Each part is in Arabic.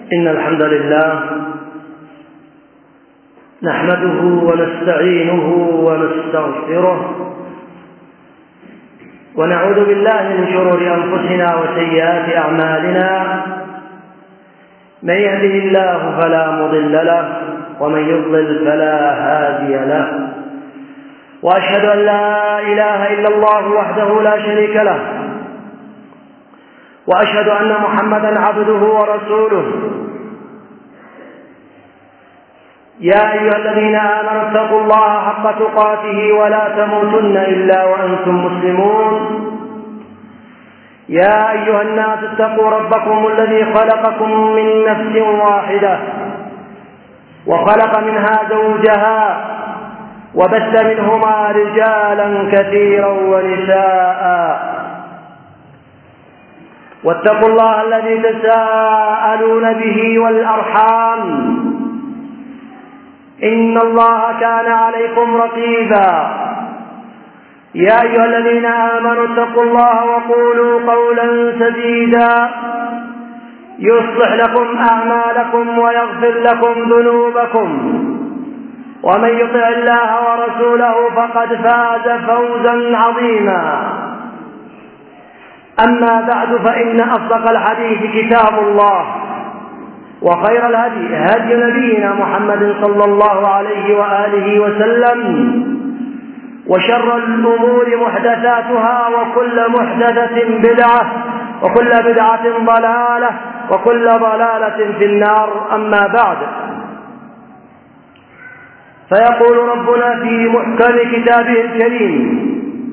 إن الحمد لله نحمده ونستعينه ونستغفره ونعوذ بالله من شرور أنفسنا وسيئات أعمالنا. من يهده الله فلا مضل له ومن يضلل فلا هادي له، وأشهد أن لا إله إلا الله وحده لا شريك له، وأشهد أن محمدا عبده ورسوله. يا أيها الذين آمنوا اتقوا الله حق تقاته ولا تموتن إلا وأنتم مسلمون. يا أيها الناس اتقوا ربكم الذي خلقكم من نفس واحدة وخلق منها زوجها وبث منهما رجالا كثيرا ونساء، واتقوا الله الذي تساءلون به والأرحام إن الله كان عليكم رقيبا. يا أيها الذين آمنوا اتقوا الله وقولوا قولا سديدا يصلح لكم أعمالكم ويغفر لكم ذنوبكم، ومن يطع الله ورسوله فقد فاز فوزا عظيما. أما بعد، فإن أصدق الحديث كتاب الله، وخير الهدي هدي نبينا محمد صلى الله عليه وآله وسلم، وشر الأمور محدثاتها، وكل محدثة بدعة، وكل بدعة ضلالة، وكل ضلالة في النار. أما بعد، فيقول ربنا في محكم كتابه الكريم: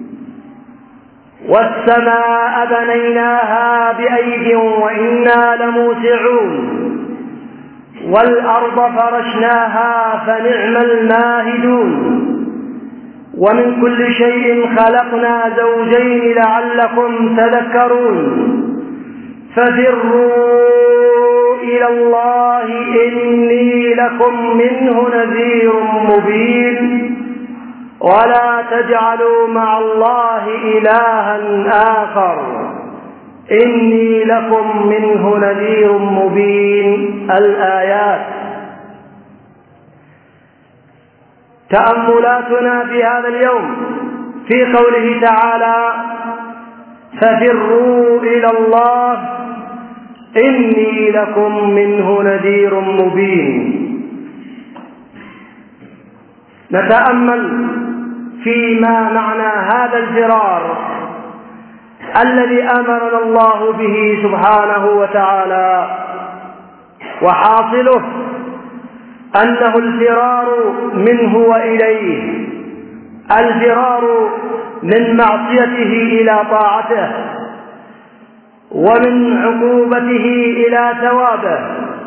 والسماء بنيناها بأيد وإنا لموسعون، والأرض فرشناها فنعم الماهدون، ومن كل شيء خلقنا زوجين لعلكم تذكرون، ففروا إلى الله إني لكم منه نذير مبين، ولا تجعلوا مع الله إلها آخر إني لكم منه نذير مبين. الآيات. تأملاتنا في هذا اليوم في قوله تعالى: ففروا إلى الله إني لكم منه نذير مبين. نتأمل فيما معنى هذا الفرار الذي أمرنا الله به سبحانه وتعالى، وحاصله أنه الفرار منه وإليه، الفرار من معصيته إلى طاعته، ومن عقوبته إلى ثوابه.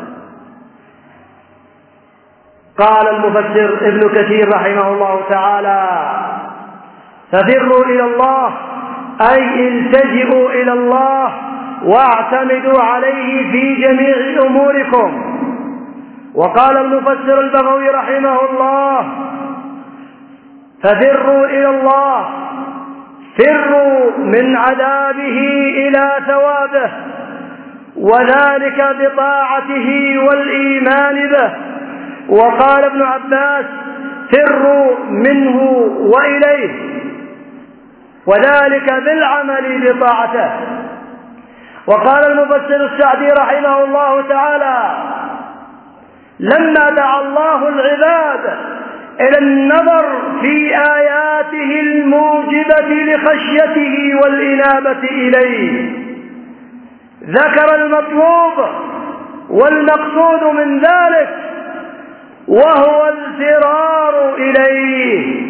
قال المفسر ابن كثير رحمه الله تعالى: ففروا إلى الله أي التجئوا إلى الله واعتمدوا عليه في جميع أموركم. وقال المفسر البغوي رحمه الله: ففروا إلى الله، فروا من عذابه إلى ثوابه، وذلك بطاعته والإيمان به. وقال ابن عباس: فروا منه وإليه، وذلك بالعمل بطاعته. وقال المفسر السعدي رحمه الله تعالى: لما دعا الله العباد إلى النظر في آياته الموجبة لخشيته والإنابة إليه، ذكر المطلوب والمقصود من ذلك، وهو الفرار إليه.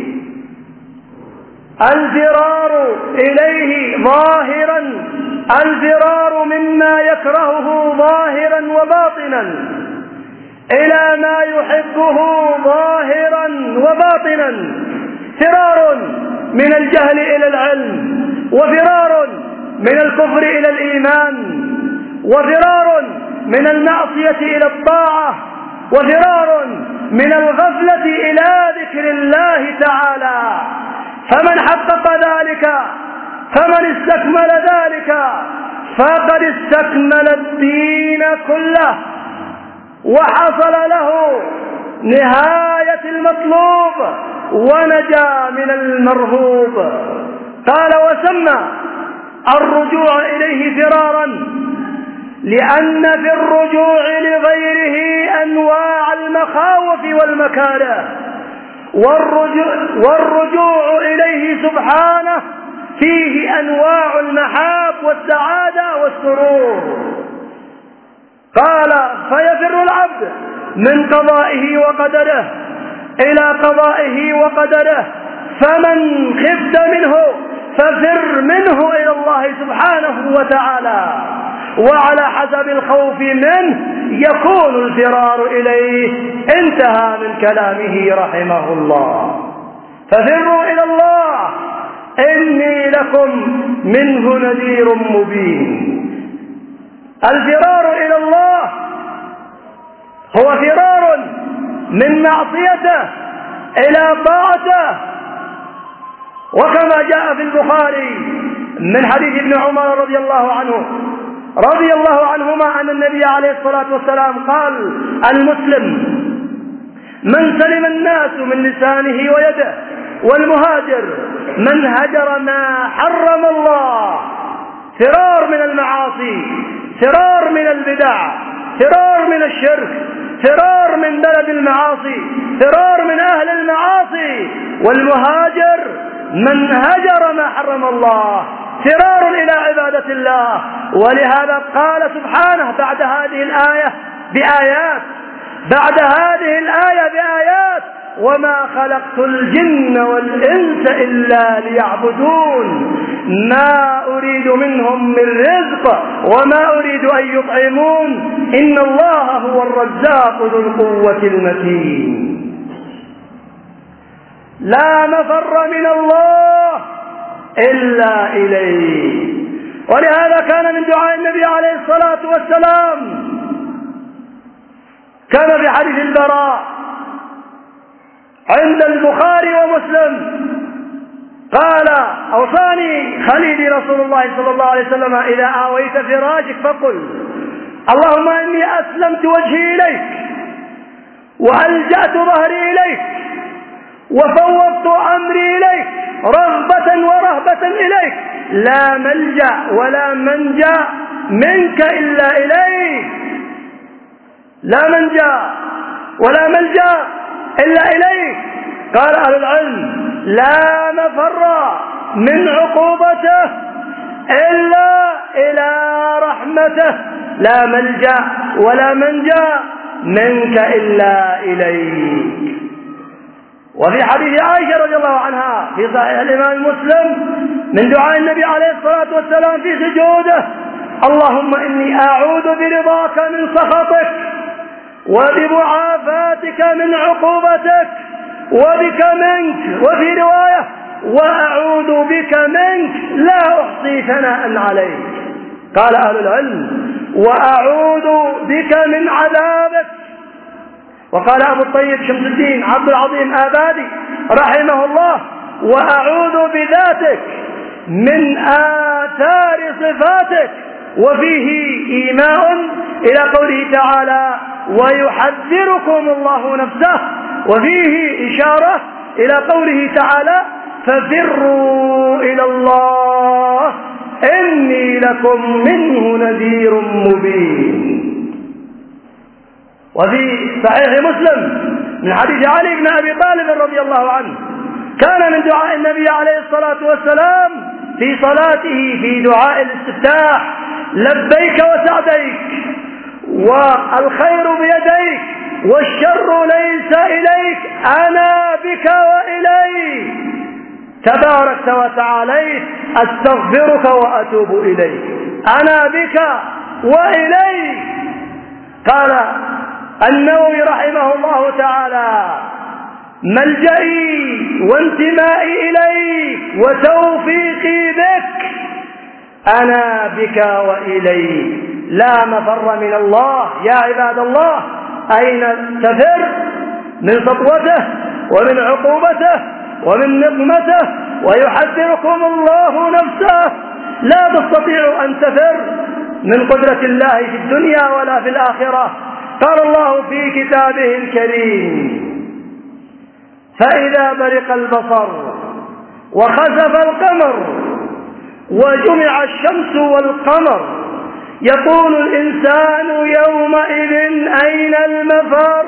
الفرار إليه ظاهرا، الفرار مما يكرهه ظاهرا وباطنا إلى ما يحبه ظاهرا وباطنا، فرار من الجهل إلى العلم، وفرار من الكفر إلى الإيمان، وفرار من المعصية إلى الطاعة، وفرار من الغفلة إلى ذكر الله تعالى. فمن حقق ذلك، فمن استكمل ذلك، فقد استكمل الدين كله، وحصل له نهاية المطلوب ونجا من المرهوب. قال: وسمى الرجوع إليه فرارا لأن في الرجوع لغيره أنواع المخاوف والمكاره، والرجوع إليه سبحانه فيه أنواع المحاب والسعادة والسرور. قال: فيفر العبد من قضائه وقدره إلى قضائه وقدره، فمن خفت منه ففر منه إلى الله سبحانه وتعالى، وعلى حسب الخوف منه يكون الفرار إليه. انتهى من كلامه رحمه الله. ففروا إلى الله إني لكم منه نذير مبين. الفرار إلى الله هو فرار من معصيته إلى طاعته، وكما جاء في البخاري من حديث ابن عمر رضي الله عنهما أن النبي عليه الصلاة والسلام قال: المسلم من سلم الناس من لسانه ويده، والمهاجر من هجر ما حرم الله. فرار من المعاصي، فرار من البدع، فرار من الشرك، فرار من بلد المعاصي، فرار من أهل المعاصي. والمهاجر من هجر ما حرم الله، فرار إلى عبادة الله. ولهذا قال سبحانه بعد هذه الآية بآيات: وما خلقت الجن والإنس إلا ليعبدون ما أريد منهم من رزق وما أريد أن يطعمون إن الله هو الرزاق ذو القوة المتين. لا مفر من الله إلا إليه. ولهذا كان من دعاء النبي عليه الصلاة والسلام كما في حديث البراء عند البخاري ومسلم قال: أوصاني خليلي رسول الله صلى الله عليه وسلم: إذا آويت فراشك فقل اللهم إني أسلمت وجهي إليك وألجأت ظهري إليك وفوضت أمري إليك رغبة ورهبة إليك، لا ملجأ ولا منجا منك إلا إليك. لا منجا ولا ملجأ إلا إليك. قال أهل العلم: لا مفر من عقوبته إلا إلى رحمته، لا ملجأ ولا منجا منك إلا إليك. وفي حديث عائشة رضي الله عنها في صحيح الإمام مسلم من دعاء النبي عليه الصلاة والسلام في سجوده: اللهم إني أعوذ برضاك من سخطك وبمعافاتك من عقوبتك وبك منك، وفي رواية: وأعوذ بك منك لا أحصي ثناء عليك. قال أهل العلم: وأعوذ بك من عذابك. وقال أبو الطيب شمس الدين عبد العظيم آبادي رحمه الله: وأعوذ بذاتك من آثار صفاتك. وفيه إيماء إلى قوله تعالى: ويحذركم الله نفسه. وفيه إشارة إلى قوله تعالى: ففروا إلى الله إني لكم منه نذير مبين. وفي صحيح مسلم من حديث علي بن أبي طالب رضي الله عنه كان من دعاء النبي عليه الصلاة والسلام في صلاته في دعاء الاستفتاح: لبيك وسعديك والخير بيديك والشر ليس إليك أنا بك وإليك تباركت وتعاليت أستغفرك وأتوب إليك أنا بك وإليك. قال النووي رحمه الله تعالى: ملجئي وانتمائي إليك وتوفيقي بك أنا بك وإليك. لا مفر من الله. يا عباد الله، أين تفر؟ من سطوته ومن عقوبته ومن نقمته، ويحذركم الله نفسه. لا تستطيع أن تفر من قدرة الله في الدنيا ولا في الآخرة. قال الله في كتابه الكريم: فإذا برق البصر وخسف القمر وجمع الشمس والقمر يقول الإنسان يومئذ أين المفر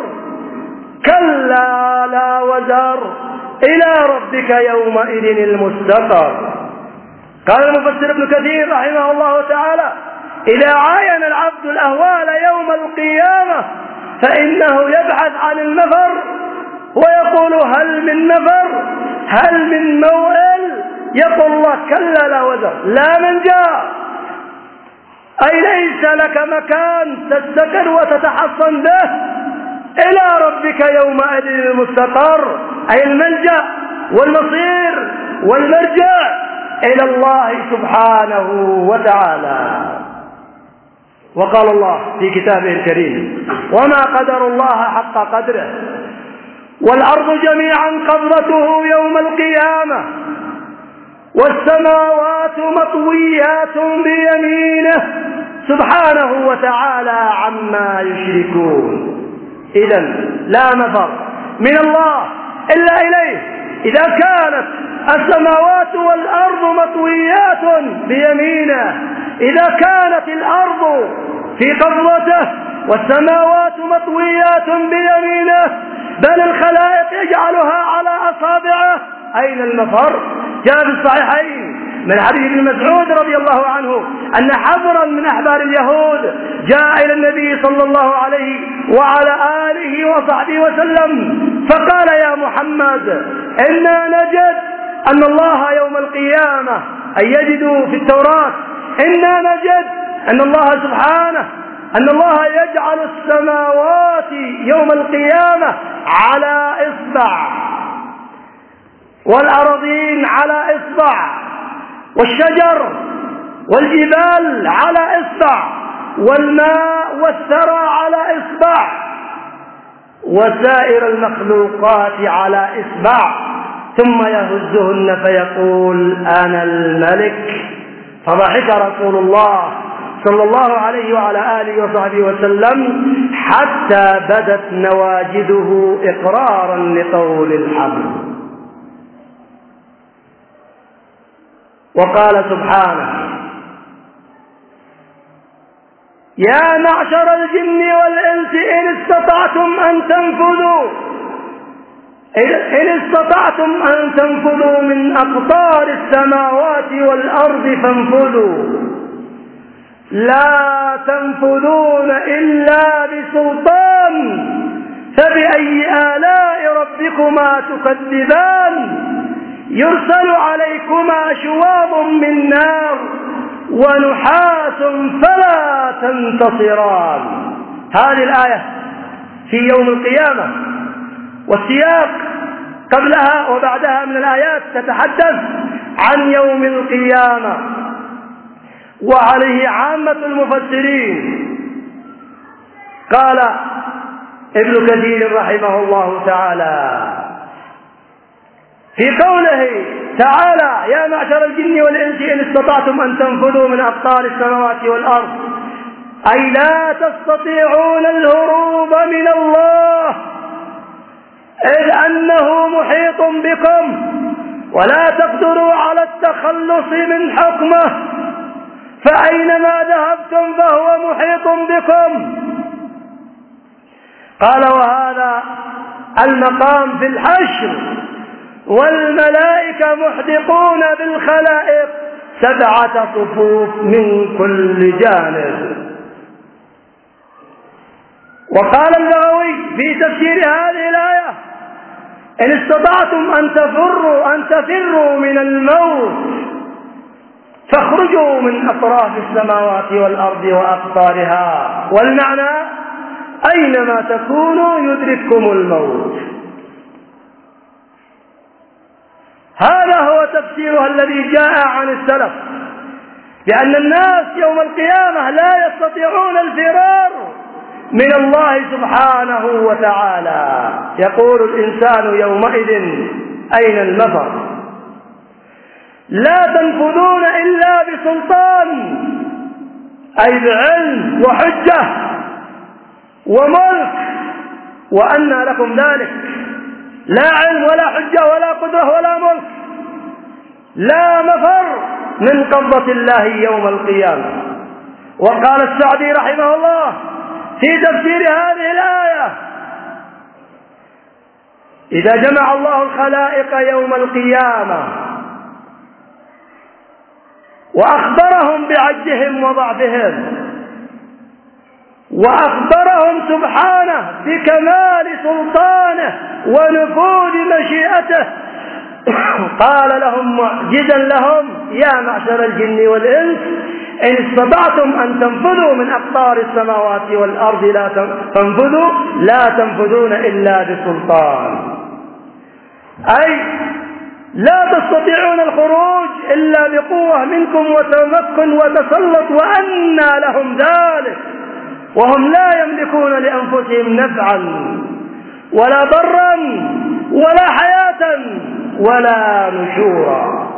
كلا لا وزر إلى ربك يومئذ المستقر. قال المفسر ابن كثير رحمه الله تعالى: إذا عاين العبد الأهوال يوم القيامة فإنه يبحث عن المفر ويقول: هل من مفر؟ هل من موئل؟ يقول الله: كلا لا وزر، لا منجا، أي ليس لك مكان تستقر وتتحصن به، إلى ربك يومئذ المستقر، أي الملجأ والمصير والمرجع إلى الله سبحانه وتعالى. وقال الله في كتابه الكريم: وما قدر الله حق قدره والأرض جميعا قبضته يوم القيامة والسماوات مطويات بيمينه سبحانه وتعالى عما يشركون. إذن لا مفر من الله إلا إليه. إذا كانت السماوات والأرض مطويات بيمينه، إذا كانت الأرض في قبضته والسماوات مطويات بيمينه، بل الخلائق يجعلها على أصابعه، أين المفر؟ جاء في الصحيحين من حديث ابن مسعود رضي الله عنه أن حبرا من أحبار اليهود جاء إلى النبي صلى الله عليه وعلى آله وصحبه وسلم فقال: يا محمد، إنا نجد أن الله يوم القيامة، أي يجد في التوراة، إنا نجد أن الله سبحانه أن الله يجعل السماوات يوم القيامة على إصبع، والأراضين على إصبع، والشجر والجبال على إصبع، والماء والثرى على إصبع، وسائر المخلوقات على إصبع، ثم يهزهن فيقول: أنا الملك. فضحك رسول الله صلى الله عليه وعلى آله وصحبه وسلم حتى بدت نواجذه إقرارا لقول الحبل. وقال سبحانه: يا معشر الجن والإنس إن استطعتم أن تنفذوا من أقطار السماوات والأرض فانفذوا، لا تنفذون إلا بسلطان، فبأي آلاء ربكما تكذبان، يرسل عليكما شواظ من نار ونحاس فلا تنتصران. هذه الآية في يوم القيامة، والسياق قبلها وبعدها من الآيات تتحدث عن يوم القيامة، وعليه عامة المفسرين. قال ابن كثير رحمه الله تعالى في قوله تعالى: يا معشر الجن والإنس إن استطعتم أن تنفذوا من أقطار السماوات والأرض، أي لا تستطيعون الهروب من الله، إذ أنه محيط بكم ولا تقدروا على التخلص من حكمه، فأينما ذهبتم فهو محيط بكم. قال: وهذا المقام في الحشر والملائكة محدقون بالخلائق 7 صفوف من كل جانب. وقال البغوي في تفسير هذه الآية: إن استطعتم أن تفروا من الموت فاخرجوا من أطراف السماوات والأرض وأقطارها، والمعنى: أينما تكونوا يدرككم الموت. هذا هو تفسيرها الذي جاء عن السلف، لأن الناس يوم القيامة لا يستطيعون الفرار من الله سبحانه وتعالى. يقول الإنسان يومئذ أين المفر؟ لا تنفذون إلا بسلطان، أي بعلم وحجة وملك، وأنى لكم ذلك؟ لا علم ولا حجة ولا قدرة ولا ملك، لا مفر من قبضة الله يوم القيامة. وقال السعدي رحمه الله في تفسير هذه الآية: إذا جمع الله الخلائق يوم القيامة وأخبرهم بعجزهم وضعفهم، وأخبرهم سبحانه بكمال سلطانه ونفوذ مشيئته، قال لهم معجزا لهم: يا معشر الجن والإنس إن استطعتم أن تنفذوا من أقطار السماوات والأرض لا تنفذون إلا بسلطان، أي لا تستطيعون الخروج إلا بقوة منكم وتمكن وتسلط، وأنى لهم ذلك وهم لا يملكون لأنفسهم نفعا ولا ضرا ولا حياة ولا نشورا.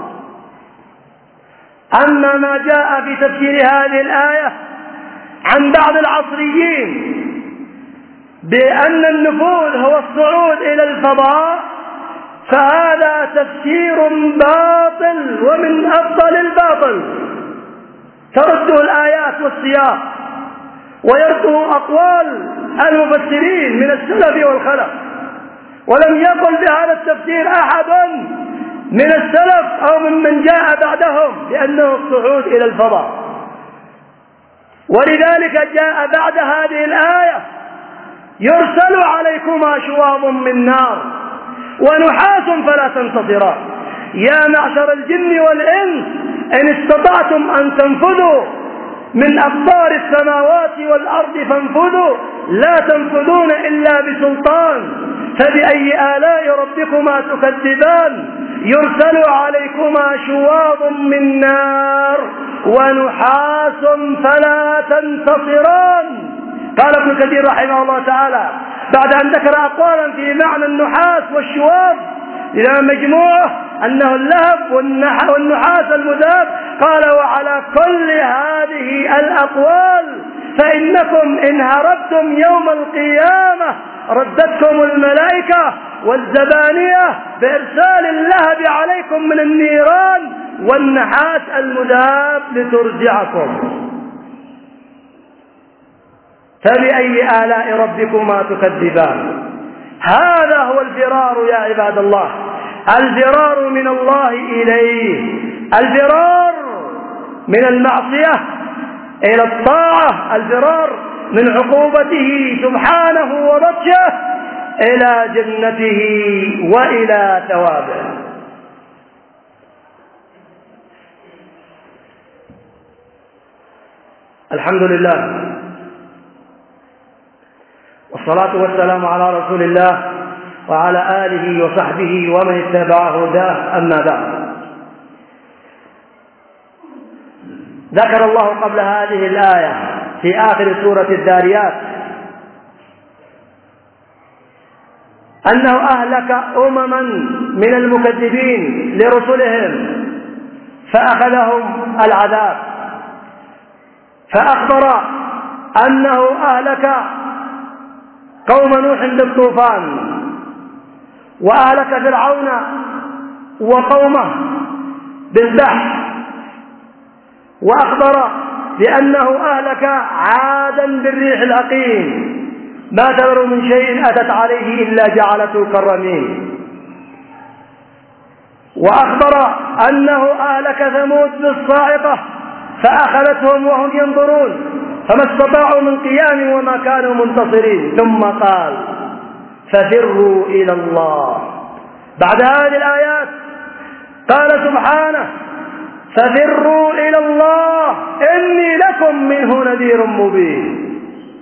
أما ما جاء في تفسير هذه الآية عن بعض العصريين بأن النفوذ هو الصعود إلى الفضاء، فهذا تفسير باطل ومن أبطل الباطل، ترده الآيات والسياق ويرده أقوال المفسرين من السلف والخلف، ولم يقل بهذا التفسير أحد من السلف أو ممن جاء بعدهم بأنه الصعود إلى الفضاء. ولذلك جاء بعد هذه الآية: يرسل عليكما شواظ من نار ونحاس فلا تنتصران، يا معشر الجن والإنس إن استطعتم أن تنفذوا من أقطار السماوات والأرض فانفذوا لا تنفذون إلا بسلطان، فبأي آلاء ربكما تكذبان؟ يرسل عليكما شواظ من نار ونحاس فلا تنتصران. قال ابن كثير رحمه الله تعالى بعد أن ذكر أقوالا في معنى النحاس والشواظ إلى مجموعه أنه اللهب والنحاس المذاب، قال: وعلى كل هذه الأقوال فإنكم إن هربتم يوم القيامة ردتكم الملائكة والزبانية بإرسال اللهب عليكم من النيران والنحاس المذاب لترجعكم، فبأي آلاء ربكما تكذبان؟ هذا هو الفرار يا عباد الله، الفرار من الله إليه، الفرار من المعصية إلى الطاعة، الفرار من عقوبته سبحانه وبطشه إلى جنته وإلى ثوابه. الحمد لله والصلاة والسلام على رسول الله وعلى آله وصحبه ومن اتبع هداه، أما بعد. ذكر الله قبل هذه الآية في آخر سورة الذاريات أنه أهلك أمما من المكذبين لرسلهم فأخذهم العذاب، فأخبر أنه أهلك قوم نوح بالطوفان، وأهلك فرعون وقومه بالبحر، وأخبر بأنه أهلك عادا بالريح العقيم ما تذر من شيء أتت عليه إلا جعلته كالرميم، وأخبر أنه أهلك ثمود بالصاعقة فأخذتهم وهم ينظرون فما استطاعوا من قيام وما كانوا منتصرين، ثم قال: ففروا إلى الله. بعد هذه الآيات قال سبحانه: ففروا إلى الله إني لكم منه نذير مبين،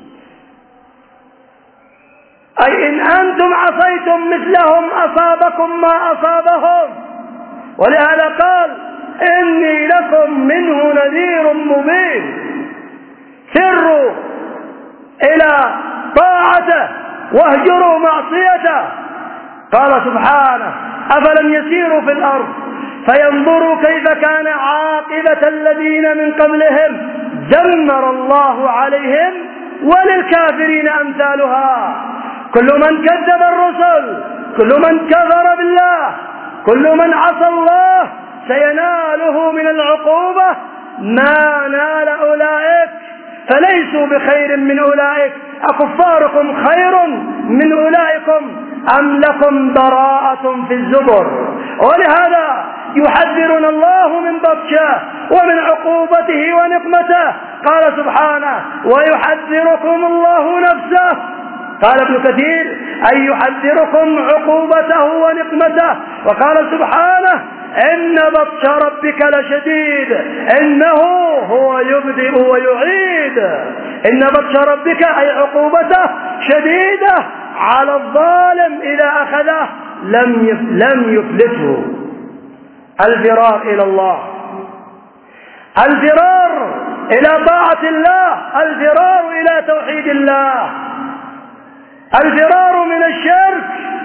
أي إن أنتم عصيتم مثلهم أصابكم ما أصابهم، ولهذا قال: إني لكم منه نذير مبين. فروا إلى طاعته واهجروا معصيته. قال سبحانه: أفلم يسيروا في الأرض فينظروا كيف كان عاقبة الذين من قبلهم دمر الله عليهم وللكافرين أمثالها. كل من كذب الرسل، كل من كفر بالله، كل من عصى الله سيناله من العقوبة ما نال أولئك، فليسوا بخير من أولئك. أكفاركم خير من أولئكم أم لكم براءة في الزبر؟ ولهذا يحذرنا الله من بطشه ومن عقوبته ونقمته. قال سبحانه: ويحذركم الله نفسه. قال ابن كثير: أي يحذركم عقوبته ونقمته. وقال سبحانه: إن بطش ربك لشديد إنه هو يبدئ ويعيد. إن بطش ربك أي عقوبته شديدة على الظالم إذا أخذه لم يفلته. الفرار إلى الله، الفرار إلى طاعة الله، الفرار إلى توحيد الله، الفرار من الشرك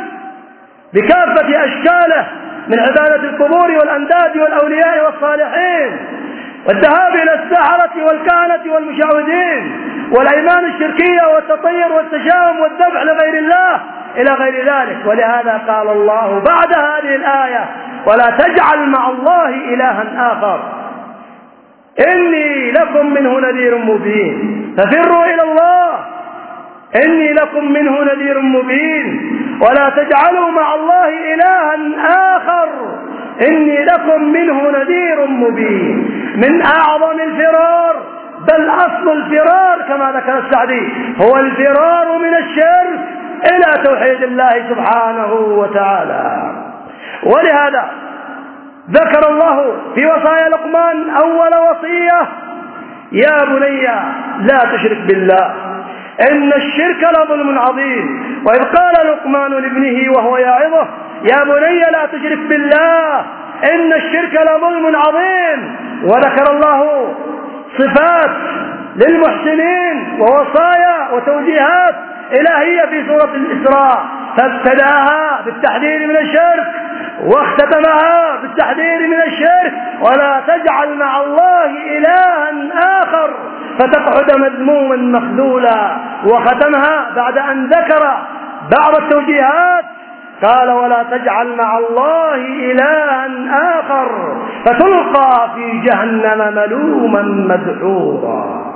بكافة أشكاله، من عبادة القبور والأنداد والأولياء والصالحين، والذهاب إلى السحرة والكهنة والمشعوذين، والأيمان الشركية والتطير والتشاؤم والذبح لغير الله إلى غير ذلك. ولهذا قال الله بعد هذه الآية: ولا تجعل مع الله إلها آخر إني لكم منه نذير مبين. ففروا إلى الله، إني لكم منه نذير مبين. ولا تجعلوا مع الله إلها آخر إني لكم منه نذير مبين. من أعظم الفرار، بل أصل الفرار كما ذكر السعدي، هو الفرار من الشرك إلى توحيد الله سبحانه وتعالى. ولهذا ذكر الله في وصايا لقمان أول وصية: يا بني لا تشرك بالله إن الشرك لظلم عظيم. وإذ قال لقمان لابنه وهو يعظه: يا بني لا تشرك بالله إن الشرك لظلم عظيم. وذكر الله صفات للمحسنين ووصايا وتوجيهات إلهية في سورة الإسراء، فابتداها بالتحذير من الشرك واختتمها بالتحذير من الشرك: ولا تجعل مع الله إلها آخر فتقعد مذموما مخذولا. وختمها بعد أن ذكر بعض التوجيهات قال: ولا تجعل مع الله إلها آخر فتلقى في جهنم ملوما مدحورا.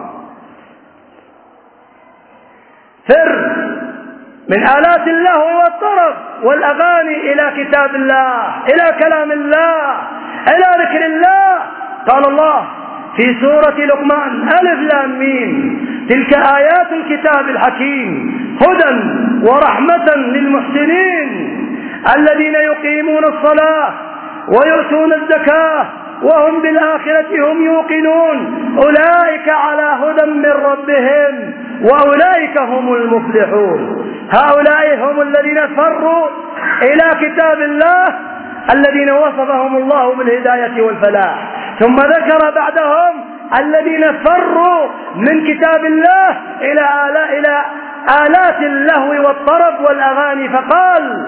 فر من آلات اللهو والطرب والأغاني إلى كتاب الله، إلى كلام الله، إلى ذكر الله. قال الله في سورة لقمان: ألف لام ميم تلك آيات الكتاب الحكيم هدى ورحمة للمحسنين الذين يقيمون الصلاة ويؤتون الزكاة وهم بالآخرة هم يوقنون أولئك على هدى من ربهم وأولئك هم المفلحون. هؤلاء هم الذين فروا إلى كتاب الله، الذين وصفهم الله بالهداية والفلاح. ثم ذكر بعدهم الذين فروا من كتاب الله إلى آلات اللهو والطرب والأغاني، فقال: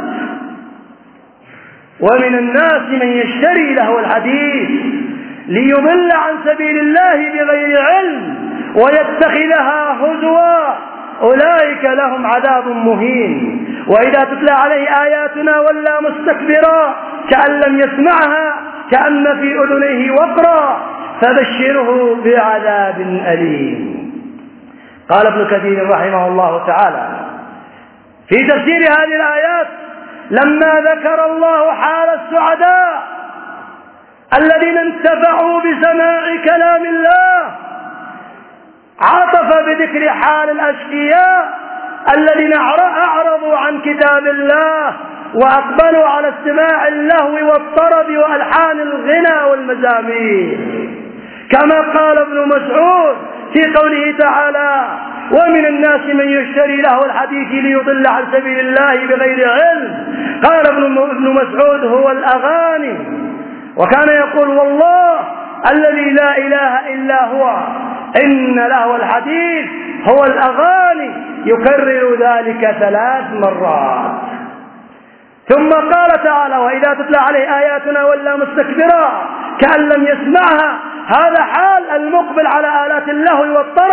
ومن الناس من يشتري لهو الحديث ليضل عن سبيل الله بغير علم ويتخذها هزوا أولئك لهم عذاب مهين. وإذا تتلى عليه آياتنا ولى مستكبرا كأن لم يسمعها كأن في أذنيه وقرا فبشره بعذاب أليم. قال ابن كثير رحمه الله تعالى في تفسير هذه الآيات: لما ذكر الله حال السعداء الذين انتفعوا بسماع كلام الله، عطف بذكر حال الأشقياء الذين أعرضوا عن كتاب الله وأقبلوا على استماع اللهو والطرب وألحان الغنى والمزامير، كما قال ابن مسعود في قوله تعالى: ومن الناس من يشتري لهو الحديث ليضل عن سبيل الله بغير علم. قال ابن مسعود: هو الأغاني. وكان يقول: والله الذي لا إله إلا هو إن لهو الحديث هو الأغاني، يكرر ذلك 3 مرات. ثم قال تعالى: وإذا تتلى عليه آياتنا ولى مستكبرا كأن لم يسمعها. هذا حال المقبل على آلات اللهو والطرب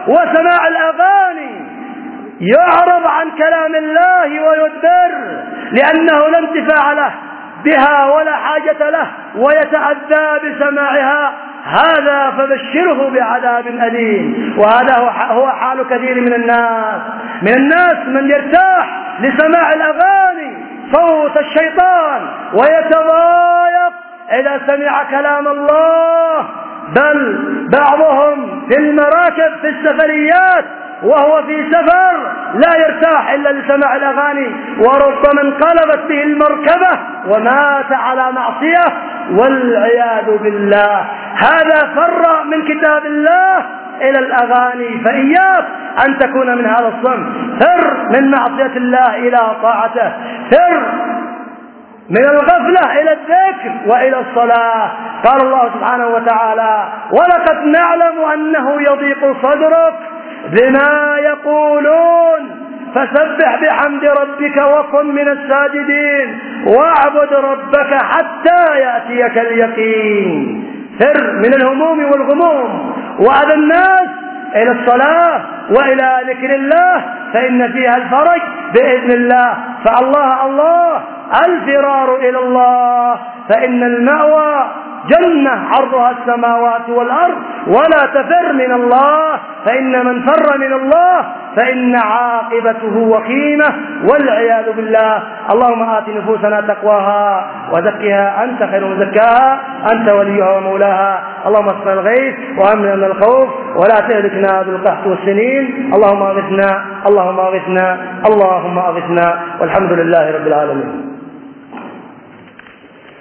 وسماع الأغاني يعرض عن كلام الله ويدبر لأنه لا انتفاع له بها ولا حاجة له ويتأذى بسماعها، هذا فبشره بعذاب أليم. وهذا هو حال كثير من الناس من يرتاح لسماع الأغاني صوت الشيطان ويتضايق إذا سمع كلام الله، بل بعضهم في المراكب في السفريات وهو في سفر لا يرتاح إلا لسماع الأغاني، وربما انقلبت به المركبة ومات على معصية والعياذ بالله. هذا فر من كتاب الله إلى الأغاني، فإياك أن تكون من هذا الصنف. فر من معصية الله إلى طاعته، فر من الغفلة إلى الذكر وإلى الصلاة. قال الله سبحانه وتعالى: ولقد نعلم أنه يضيق صدرك بما يقولون فسبح بحمد ربك وكن من الساجدين واعبد ربك حتى يأتيك اليقين. فر من الهموم والغموم وأذى الناس إلى الصلاة وإلى ذكر الله، فإن فيها الفرج بإذن الله. فالله الفرار إلى الله، فإن المأوى جنة عرضها السماوات والأرض، ولا تفر من الله، فإن من فر من الله فإن عاقبته وخيمة والعياذ بالله. اللهم آت نفوسنا تقواها وزكها أنت خير من زكاها، أنت وليها ومولاها. اللهم اسقنا الغيث وأمنا من الخوف ولا تهلكنا بالقحط والسنين. اللهم أغثنا اللهم أغثنا اللهم أغثنا، والحمد لله رب العالمين.